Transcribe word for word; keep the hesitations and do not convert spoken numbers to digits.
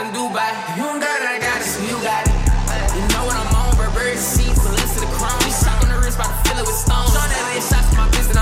in Dubai. You don't got it, I got it, so you got it. You know what I'm on, Burberry seats, Melissa the chrome. Shot on the wrist, about to fill it with stones. On that list, shots for my business.